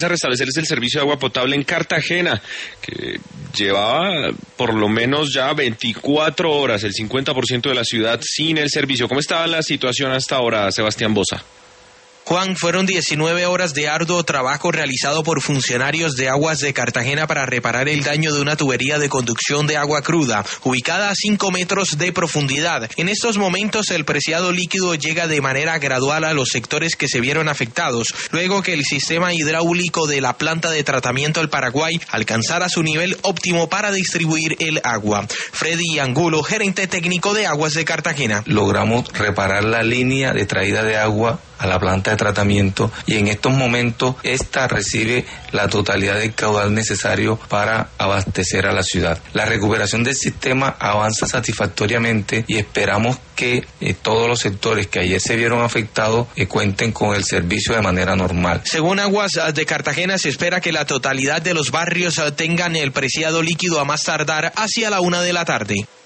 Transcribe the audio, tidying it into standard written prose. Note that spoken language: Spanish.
a restablecerse el servicio de agua potable en Cartagena, que llevaba por lo menos ya 24 horas, el 50% de la ciudad sin el servicio. ¿Cómo estaba la situación hasta ahora, Sebastián Boza? Juan, fueron 19 horas de arduo trabajo realizado por funcionarios de Aguas de Cartagena para reparar el daño de una tubería de conducción de agua cruda, ubicada a 5 metros de profundidad. En estos momentos, el preciado líquido llega de manera gradual a los sectores que se vieron afectados, luego que el sistema hidráulico de la planta de tratamiento del Paraguay alcanzara su nivel óptimo para distribuir el agua. Freddy Angulo, gerente técnico de Aguas de Cartagena. Logramos reparar la línea de traída de agua a la planta de tratamiento y en estos momentos esta recibe la totalidad del caudal necesario para abastecer a la ciudad. La recuperación del sistema avanza satisfactoriamente y esperamos que todos los sectores que ayer se vieron afectados cuenten con el servicio de manera normal. Según Aguas de Cartagena, se espera que la totalidad de los barrios tengan el preciado líquido a más tardar hacia la 1 de la tarde.